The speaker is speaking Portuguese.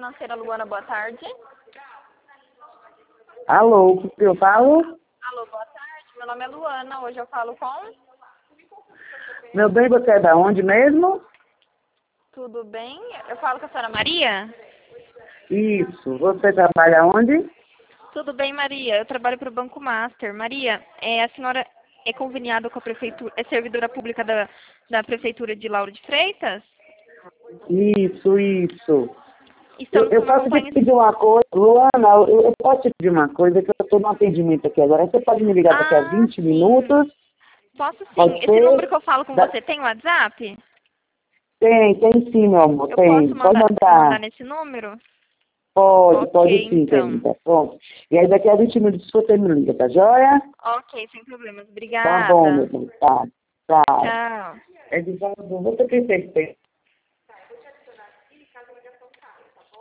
Financeira Luana, boa tarde. Alô, o que eu falo? Alô, boa tarde. Meu nome é Luana. Hoje eu falo com... Meu bem, você é da onde mesmo? Tudo bem? Eu falo com a senhora Maria? Isso. Você trabalha onde? Tudo bem, Maria. Eu trabalho para o Banco Master. Maria, a senhora é conveniada com a prefeitura, é servidora pública da Prefeitura de Lauro de Freitas? Isso. Estamos Eu com uma posso te campanha... pedir uma coisa? Luana, eu posso te pedir uma coisa, que eu estou no atendimento aqui agora. Você pode me ligar daqui a 20 sim. minutos? Posso sim. Pode Esse número ser? que eu falo com você tem WhatsApp? Tem sim, meu amor, Eu posso tem. Pode mandar mandar. nesse número? Pode Ok, sim, então. querida. Pronto. E aí daqui a 20 minutos você me liga, tá joia? Ok, sem problemas. Tá bom, meu Obrigada. bem. Tá. Tchau. É de você que tem.